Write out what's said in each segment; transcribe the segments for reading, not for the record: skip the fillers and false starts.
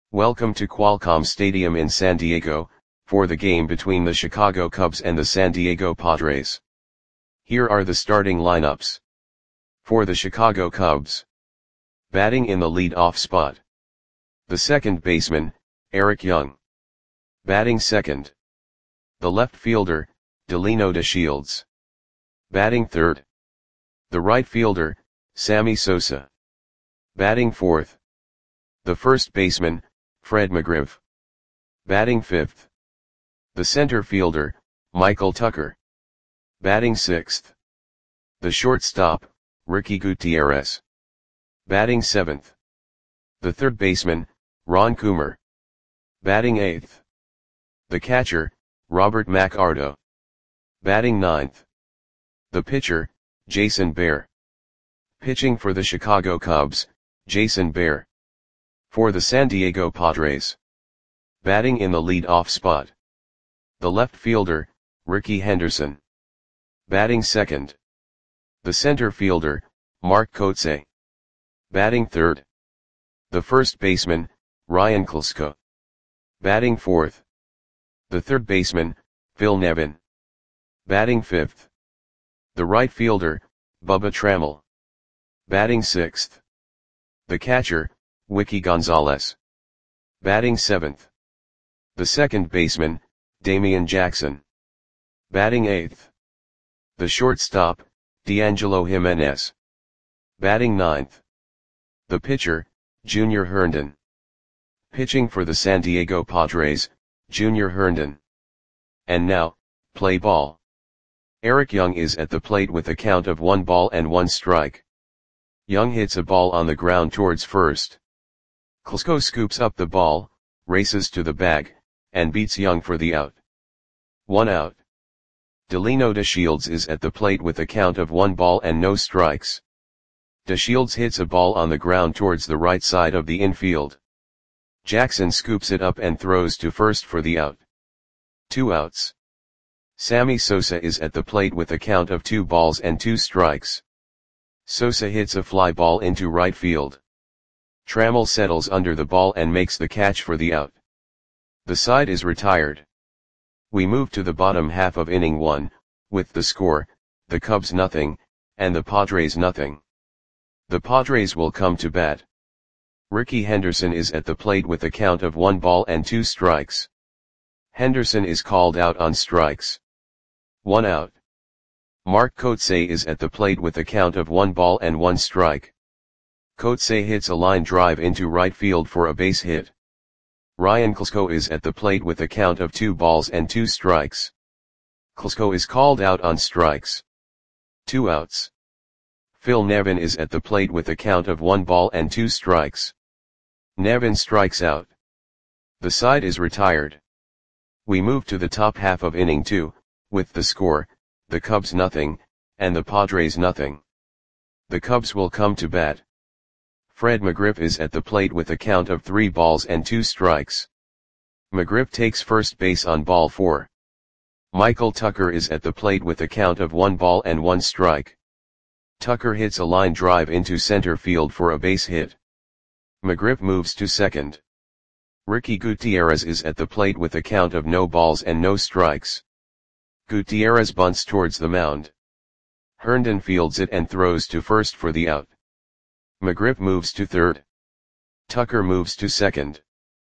Welcome to Qualcomm Stadium in San Diego, for the game between the Chicago Cubs and the San Diego Padres. Here are the starting lineups. For the Chicago Cubs. Batting in the lead-off spot. The second baseman, Eric Young. Batting second. The left fielder, Delino DeShields. Batting third. The right fielder, Sammy Sosa. Batting fourth. The first baseman, Fred McGriff. Batting fifth. The center fielder, Michael Tucker. Batting sixth. The shortstop, Ricky Gutierrez. Batting seventh. The third baseman, Ron Coomer. Batting eighth. The catcher, Robert McArdo. Batting ninth. The pitcher, Jason Behr. Pitching for the Chicago Cubs, Jason Behr. For the San Diego Padres. Batting in the lead-off spot. The left fielder, Rickey Henderson. Batting second. The center fielder, Mark Kotsay. Batting third. The first baseman, Ryan Klesko. Batting fourth. The third baseman, Phil Nevin. Batting fifth. The right fielder, Bubba Trammell. Batting sixth. The catcher, Wiki Gonzalez. Batting seventh. The second baseman, Damian Jackson. Batting eighth. The shortstop, D'Angelo Jimenez. Batting ninth. The pitcher, Junior Herndon. Pitching for the San Diego Padres, Junior Herndon. And now, play ball. Eric Young is at the plate with a count of 1-1 strike. Young hits a ball on the ground towards first. Klesko scoops up the ball, races to the bag, and beats Young for the out. 1 out. Delino DeShields is at the plate with a count of 1 strikes. DeShields hits a ball on the ground towards the right side of the infield. Jackson scoops it up and throws to first for the out. 2 outs. Sammy Sosa is at the plate with a count of 2 strikes. Sosa hits a fly ball into right field. Trammell settles under the ball and makes the catch for the out. The side is retired. We move to the bottom half of inning 1, with the score, the Cubs 0, and the Padres 0. The Padres will come to bat. Rickey Henderson is at the plate with a count of 1 strikes. Henderson is called out on strikes. 1 out. Mark Kotsay is at the plate with a count of 1 strike. Kotsay hits a line drive into right field for a base hit. Ryan Klesko is at the plate with a count of 2 strikes. Klesko is called out on strikes. 2 outs. Phil Nevin is at the plate with a count of 1 strikes. Nevin strikes out. The side is retired. We move to the top half of inning 2, with the score, the Cubs 0, and the Padres 0. The Cubs will come to bat. Fred McGriff is at the plate with a count of 3 strikes. McGriff takes first base on ball 4. Michael Tucker is at the plate with a count of 1 strike. Tucker hits a line drive into center field for a base hit. McGriff moves to second. Ricky Gutierrez is at the plate with a count of no strikes. Gutierrez bunts towards the mound. Herndon fields it and throws to first for the out. McGriff moves to third. Tucker moves to second.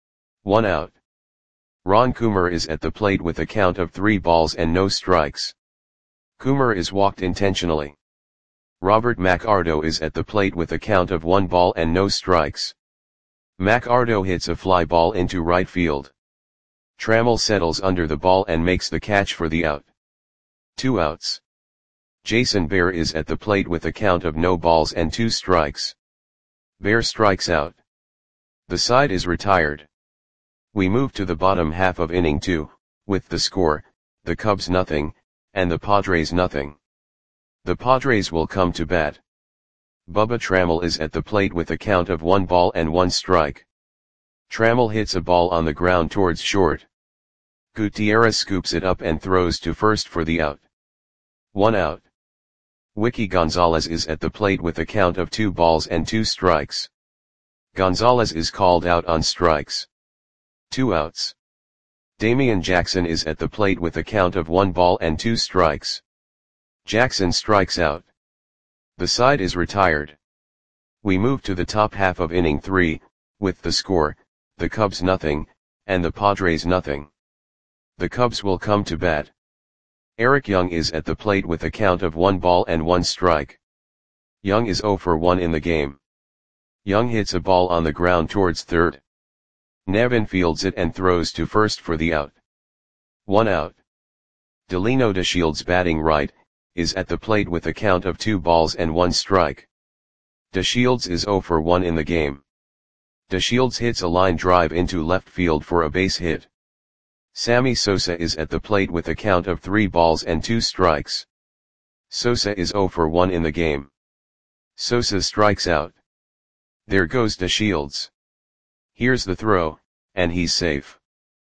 1 out. Ron Coomer is at the plate with a count of 3 strikes. Coomer is walked intentionally. Robert McArdo is at the plate with a count of 1 strikes. McArdo hits a fly ball into right field. Trammell settles under the ball and makes the catch for the out. 2 outs. Jason Behr is at the plate with a count of no strikes. Behr strikes out. The side is retired. We move to the bottom half of inning 2, with the score, the Cubs 0, and the Padres 0. The Padres will come to bat. Bubba Trammell is at the plate with a count of 1 strike. Trammell hits a ball on the ground towards short. Gutierrez scoops it up and throws to first for the out. 1 out. Wiki Gonzalez is at the plate with a count of 2 strikes. Gonzalez is called out on strikes. 2 outs. Damian Jackson is at the plate with a count of 1 ball and 2 strikes. Jackson strikes out. The side is retired. We move to the top half of inning 3, with the score, the Cubs nothing, and the Padres nothing. The Cubs will come to bat. Eric Young is at the plate with a count of 1 ball and 1 strike. Young is 0 for 1 in the game. Young hits a ball on the ground towards third. Nevin fields it and throws to first for the out. 1 out. Delino DeShields, batting right, is at the plate with a count of 2 balls and 1 strike. DeShields is 0 for 1 in the game. DeShields hits a line drive into left field for a base hit. Sammy Sosa is at the plate with a count of 3 balls and 2 strikes. Sosa is 0 for 1 in the game. Sosa strikes out. There goes DeShields. Here's the throw, and he's safe.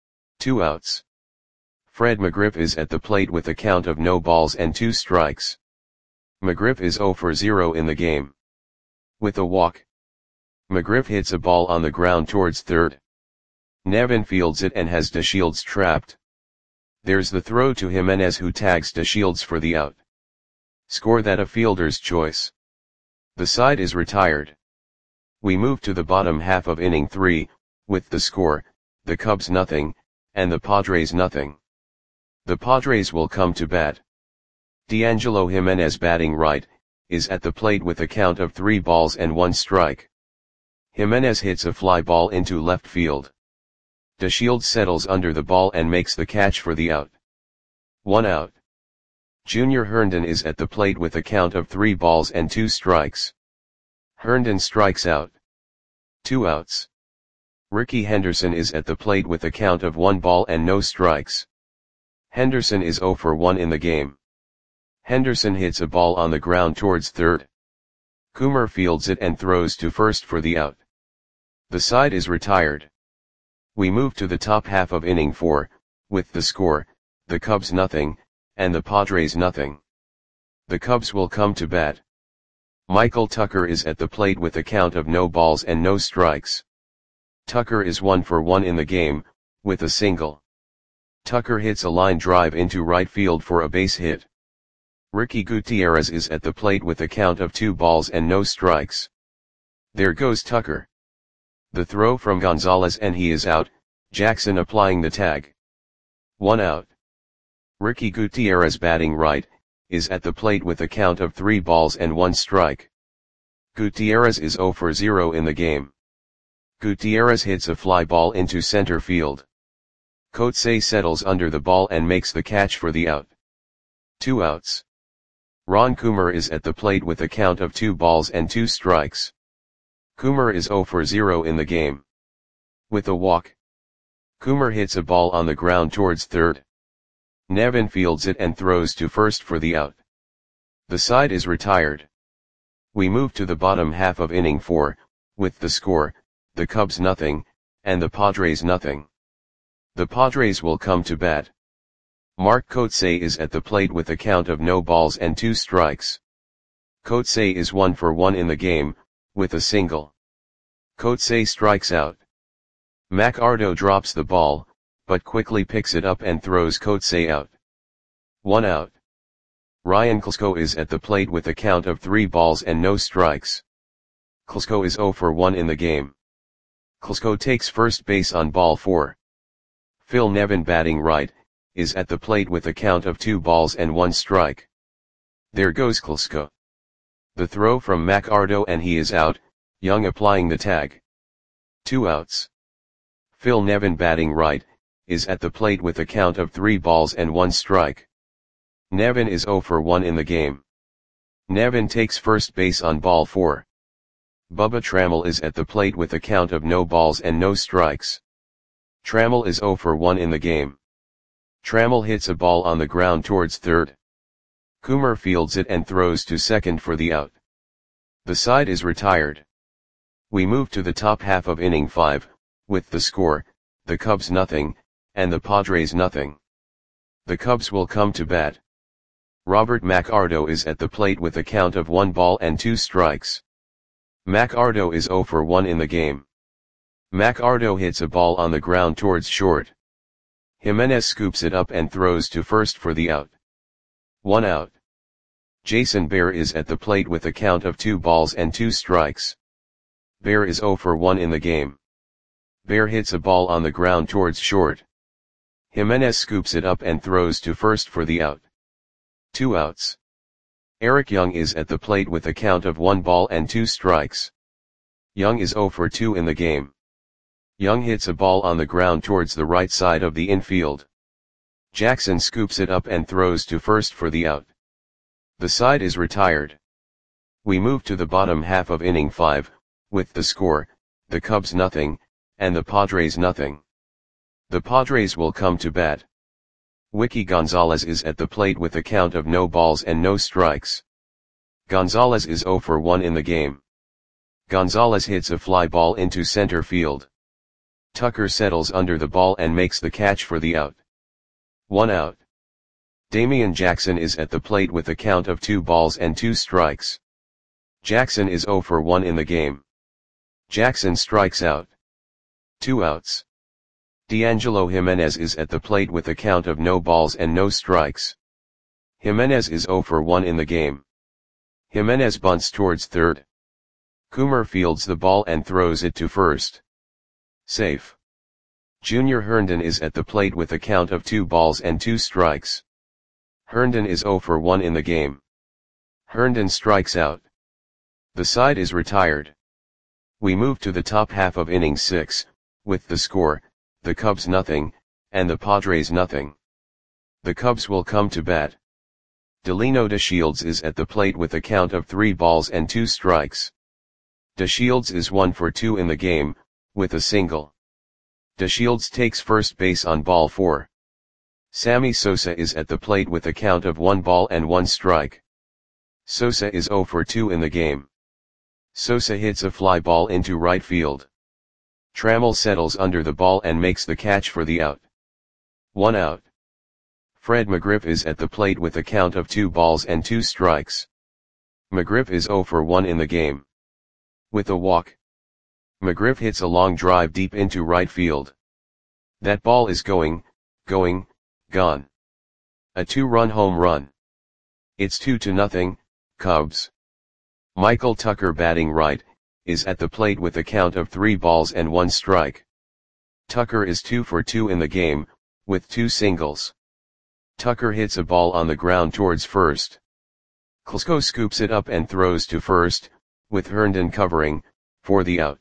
2 outs. Fred McGriff is at the plate with a count of no balls and 2 strikes. McGriff is 0 for 0 in the game. With a walk, McGriff hits a ball on the ground towards third. Nevin fields it and has DeShields trapped. There's the throw to Jimenez, who tags DeShields for the out. Score that a fielder's choice. The side is retired. We move to the bottom half of inning 3, with the score, the Cubs nothing, and the Padres nothing. The Padres will come to bat. D'Angelo Jimenez, batting right, is at the plate with a count of 3 balls and 1 strike. Jimenez hits a fly ball into left field. DeShields settles under the ball and makes the catch for the out. 1 out. Junior Herndon is at the plate with a count of 3 balls and 2 strikes. Herndon strikes out. 2 outs. Ricky Henderson is at the plate with a count of 1 ball and no strikes. Henderson is 0 for 1 in the game. Henderson hits a ball on the ground towards third. Coomer fields it and throws to first for the out. The side is retired. We move to the top half of inning 4, with the score, the Cubs nothing, and the Padres nothing. The Cubs will come to bat. Michael Tucker is at the plate with a count of no balls and no strikes. Tucker is 1 for 1 in the game, with a single. Tucker hits a line drive into right field for a base hit. Ricky Gutierrez is at the plate with a count of 2 balls and no strikes. There goes Tucker. The throw from Gonzalez and he is out, Jackson applying the tag. 1 out. Ricky Gutierrez, batting right, is at the plate with a count of 3 balls and 1 strike. Gutierrez is 0 for 0 in the game. Gutierrez hits a fly ball into center field. Coetzee settles under the ball and makes the catch for the out. 2 outs. Ron Coomer is at the plate with a count of 2 balls and 2 strikes. Coomer is 0 for 0 in the game. With a walk, Coomer hits a ball on the ground towards third. Nevin fields it and throws to first for the out. The side is retired. We move to the bottom half of inning 4, with the score, the Cubs nothing, and the Padres nothing. The Padres will come to bat. Mark Coetzee is at the plate with a count of no balls and 2 strikes. Coetzee is 1 for 1 in the game, with a single. Coetzee strikes out. McArdo drops the ball, but quickly picks it up and throws Coetzee out. 1 out. Ryan Klesko is at the plate with a count of 3 balls and no strikes. Klesko is 0 for 1 in the game. Klesko takes first base on ball 4. Phil Nevin, batting right, is at the plate with a count of 2 balls and 1 strike. There goes Klesko. The throw from McArdo and he is out, Young applying the tag. 2 outs. Phil Nevin, batting right, is at the plate with a count of 3 balls and 1 strike. Nevin is 0 for 1 in the game. Nevin takes first base on ball 4. Bubba Trammell is at the plate with a count of no balls and no strikes. Trammell is 0 for 1 in the game. Trammell hits a ball on the ground towards third. Coomer fields it and throws to second for the out. The side is retired. We move to the top half of inning 5, with the score, the Cubs nothing, and the Padres nothing. The Cubs will come to bat. Robert McArdo is at the plate with a count of 1 ball and 2 strikes. McArdo is 0 for 1 in the game. Macardo hits a ball on the ground towards short. Jimenez scoops it up and throws to first for the out. 1 out. Jason Bear is at the plate with a count of 2 balls and 2 strikes. Bear is 0 for 1 in the game. Bear hits a ball on the ground towards short. Jimenez scoops it up and throws to first for the out. 2 outs. Eric Young is at the plate with a count of 1 ball and 2 strikes. Young is 0 for 2 in the game. Young hits a ball on the ground towards the right side of the infield. Jackson scoops it up and throws to first for the out. The side is retired. We move to the bottom half of inning 5, with the score, the Cubs nothing, and the Padres nothing. The Padres will come to bat. Wiki Gonzalez is at the plate with a count of no balls and no strikes. Gonzalez is 0 for 1 in the game. Gonzalez hits a fly ball into center field. Tucker settles under the ball and makes the catch for the out. 1 out. Damian Jackson is at the plate with a count of 2 balls and 2 strikes. Jackson is 0 for 1 in the game. Jackson strikes out. 2 outs. D'Angelo Jimenez is at the plate with a count of no balls and no strikes. Jimenez is 0 for 1 in the game. Jimenez bunts towards third. Coomer fields the ball and throws it to first. Safe. Junior Herndon is at the plate with a count of 2 balls and 2 strikes. Herndon is 0 for 1 in the game. Herndon strikes out. The side is retired. We move to the top half of inning 6, with the score, the Cubs nothing, and the Padres nothing. The Cubs will come to bat. Delino DeShields is at the plate with a count of 3 balls and 2 strikes. DeShields is 1 for 2 in the game, with a single. DeShields takes first base on ball 4. Sammy Sosa is at the plate with a count of 1 ball and 1 strike. Sosa is 0 for 2 in the game. Sosa hits a fly ball into right field. Trammell settles under the ball and makes the catch for the out. 1 out. Fred McGriff is at the plate with a count of 2 balls and 2 strikes. McGriff is 0 for 1 in the game. With a walk. McGriff hits a long drive deep into right field. That ball is gone. A 2-run home run. It's 2-0, Cubs. Michael Tucker batting right, is at the plate with a count of 3 balls and 1 strike. Tucker is 2 for 2 in the game, with 2 singles. Tucker hits a ball on the ground towards first. Klesko scoops it up and throws to first, with Herndon covering, for the out.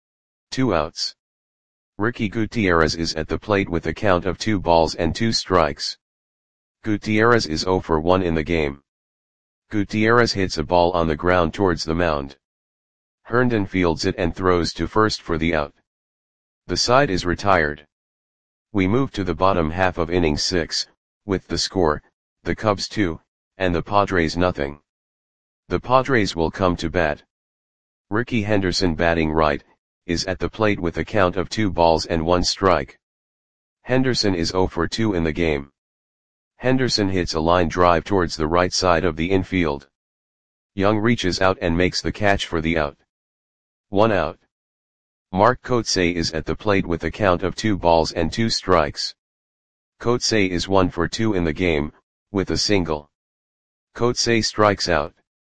2 outs. Ricky Gutierrez is at the plate with a count of 2 balls and 2 strikes. Gutierrez is 0 for 1 in the game. Gutierrez hits a ball on the ground towards the mound. Herndon fields it and throws to first for the out. The side is retired. We move to the bottom half of inning 6, with the score, the Cubs 2, and the Padres nothing. The Padres will come to bat. Ricky Henderson batting right, is at the plate with a count of 2 balls and 1 strike. Henderson is 0 for 2 in the game. Henderson hits a line drive towards the right side of the infield. Young reaches out and makes the catch for the out. 1 out. Mark Kotsay is at the plate with a count of 2 balls and 2 strikes. Kotsay is 1 for 2 in the game, with a single. Kotsay strikes out.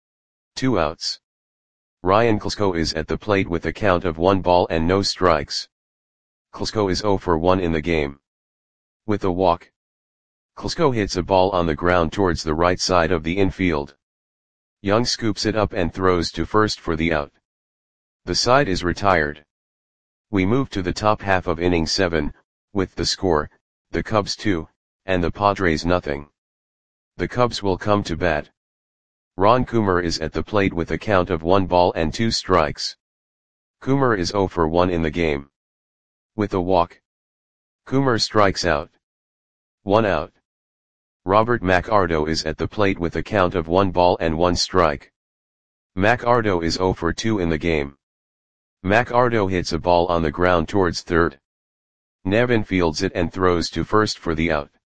2 outs. Ryan Klesko is at the plate with a count of 1 ball and no strikes. Klesko is 0 for 1 in the game. With a walk. Klesko hits a ball on the ground towards the right side of the infield. Young scoops it up and throws to first for the out. The side is retired. We move to the top half of inning 7, with the score, the Cubs 2, and the Padres nothing. The Cubs will come to bat. Ron Coomer is at the plate with a count of 1 ball and 2 strikes. Coomer is 0 for 1 in the game. With a walk. Coomer strikes out. 1 out. Robert MacArdo is at the plate with a count of 1 ball and 1 strike. MacArdo is 0 for 2 in the game. MacArdo hits a ball on the ground towards third. Nevin fields it and throws to first for the out.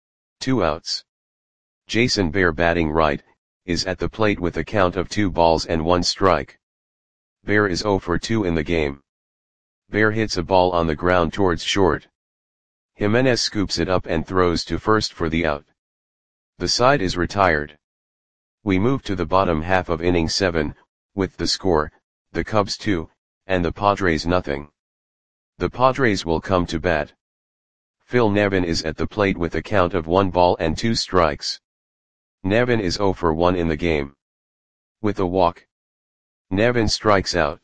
2 outs. Jason Bear batting right, is at the plate with a count of 2 balls and 1 strike. Bear is 0 for 2 in the game. Bear hits a ball on the ground towards short. Jimenez scoops it up and throws to first for the out. The side is retired. We move to the bottom half of inning 7, with the score, the Cubs 2, and the Padres nothing. The Padres will come to bat. Phil Nevin is at the plate with a count of 1 ball and 2 strikes. Nevin is 0 for 1 in the game. With a walk, Nevin strikes out.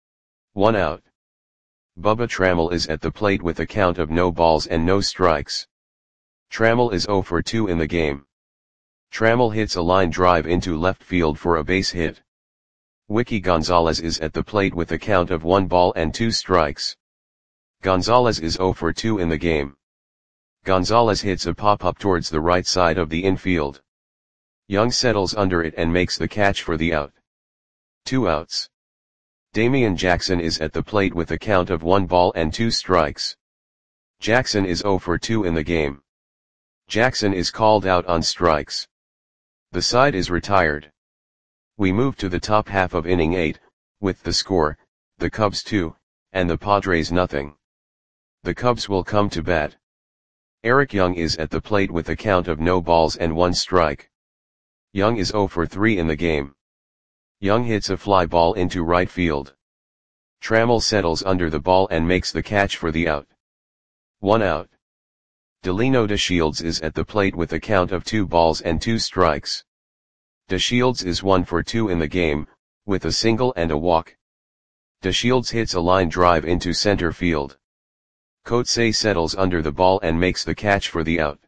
1 out. Bubba Trammell is at the plate with a count of no balls and no strikes. Trammell is 0 for 2 in the game. Trammell hits a line drive into left field for a base hit. Wiki Gonzalez is at the plate with a count of 1 ball and 2 strikes. Gonzalez is 0 for 2 in the game. Gonzalez hits a pop-up towards the right side of the infield. Young settles under it and makes the catch for the out. 2 outs. Damian Jackson is at the plate with a count of 1 ball and 2 strikes. Jackson is 0 for 2 in the game. Jackson is called out on strikes. The side is retired. We move to the top half of inning 8, with the score, the Cubs 2, and the Padres nothing. The Cubs will come to bat. Eric Young is at the plate with a count of no balls and 1 strike. Young is 0 for 3 in the game. Young hits a fly ball into right field. Trammell settles under the ball and makes the catch for the out. 1 out. Delino DeShields is at the plate with a count of 2 balls and 2 strikes. DeShields is 1 for 2 in the game, with a single and a walk. DeShields hits a line drive into center field. Coetzee settles under the ball and makes the catch for the out.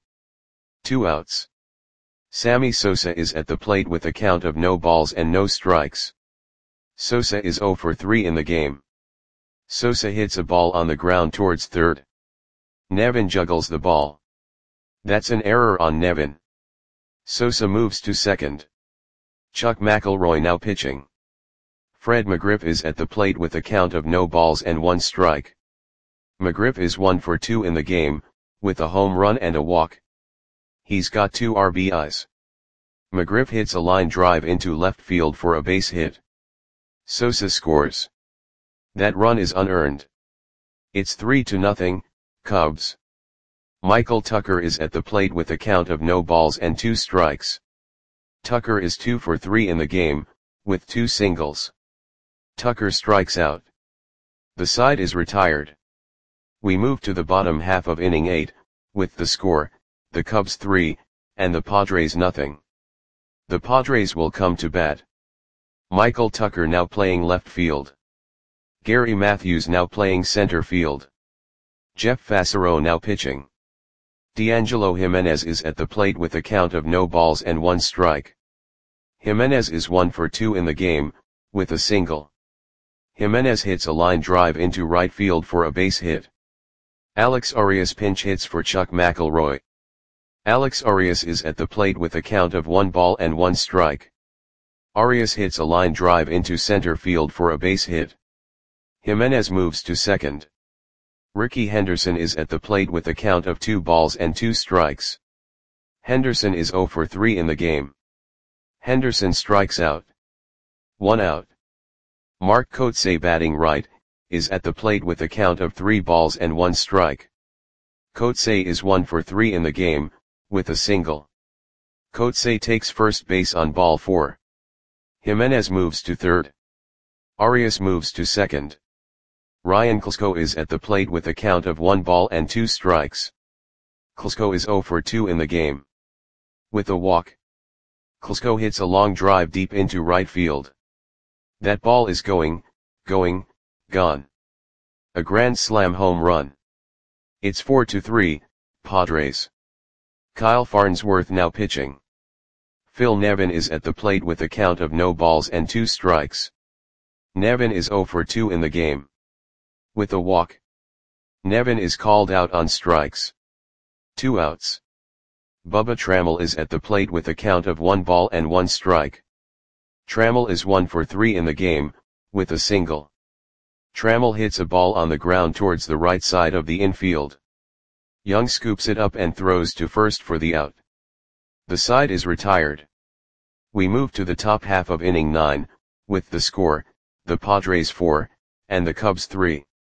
2 outs. Sammy Sosa is at the plate with a count of no balls and no strikes. Sosa is 0 for 3 in the game. Sosa hits a ball on the ground towards third. Nevin juggles the ball. That's an error on Nevin. Sosa moves to second. Chuck McElroy now pitching. Fred McGriff is at the plate with a count of no balls and 1 strike. McGriff is 1 for 2 in the game, with a home run and a walk. He's got 2 RBIs. McGriff hits a line drive into left field for a base hit. Sosa scores. That run is unearned. It's 3-0, Cubs. Michael Tucker is at the plate with a count of no balls and 2 strikes. Tucker is 2 for 3 in the game, with 2 singles. Tucker strikes out. The side is retired. We move to the bottom half of inning 8, with the score, the Cubs 3, and the Padres nothing. The Padres will come to bat. Michael Tucker now playing left field. Gary Matthews now playing center field. Jeff Fassero now pitching. D'Angelo Jimenez is at the plate with a count of no balls and 1 strike. Jimenez is 1 for 2 in the game, with a single. Jimenez hits a line drive into right field for a base hit. Alex Arias pinch hits for Chuck McElroy. Alex Arias is at the plate with a count of 1 ball and 1 strike. Arias hits a line drive into center field for a base hit. Jimenez moves to second. Ricky Henderson is at the plate with a count of 2 balls and 2 strikes. Henderson is 0 for 3 in the game. Henderson strikes out. 1 out. Mark Coetzee batting right, is at the plate with a count of 3 balls and 1 strike. Coetzee is 1 for 3 in the game, with a single. Coetzee takes first base on ball 4. Jimenez moves to third. Arias moves to second. Ryan Klesko is at the plate with a count of 1 ball and 2 strikes. Klesko is 0 for 2 in the game. With a walk, Klesko hits a long drive deep into right field. That ball is gone. A grand slam home run. It's 4-3, Padres. Kyle Farnsworth now pitching. Phil Nevin is at the plate with a count of no balls and 2 strikes. Nevin is 0 for 2 in the game. With a walk, Nevin is called out on strikes. 2 outs. Bubba Trammell is at the plate with a count of 1 ball and 1 strike. Trammell is 1 for 3 in the game, with a single. Trammell hits a ball on the ground towards the right side of the infield. Young scoops it up and throws to first for the out. The side is retired. We move to the top half of inning 9, with the score, the Padres 4, and the Cubs 3.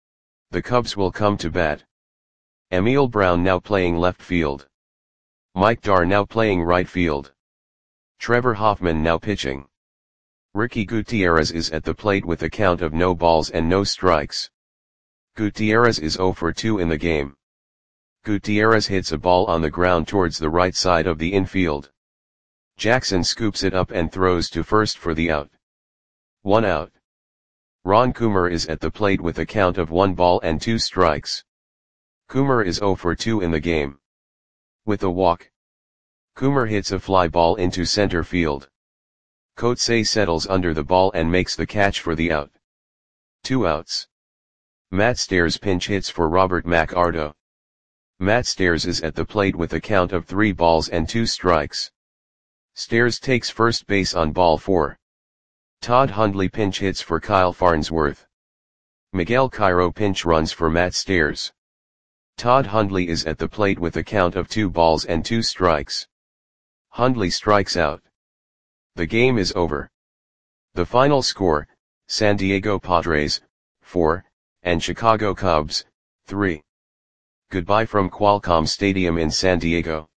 The Cubs will come to bat. Emil Brown now playing left field. Mike Dar now playing right field. Trevor Hoffman now pitching. Ricky Gutierrez is at the plate with a count of no balls and no strikes. Gutierrez is 0 for 2 in the game. Gutierrez hits a ball on the ground towards the right side of the infield. Jackson scoops it up and throws to first for the out. 1 out. Ron Coomer is at the plate with a count of 1 ball and 2 strikes. Coomer is 0 for 2 in the game. With a walk, Coomer hits a fly ball into center field. Coetzee settles under the ball and makes the catch for the out. 2 outs. Matt Stairs pinch hits for Robert McArdo. Matt Stairs is at the plate with a count of 3 balls and 2 strikes. Stairs takes first base on ball 4. Todd Hundley pinch hits for Kyle Farnsworth. Miguel Cairo pinch runs for Matt Stairs. Todd Hundley is at the plate with a count of 2 balls and 2 strikes. Hundley strikes out. The game is over. The final score, San Diego Padres, 4, and Chicago Cubs, 3. Goodbye from Qualcomm Stadium in San Diego.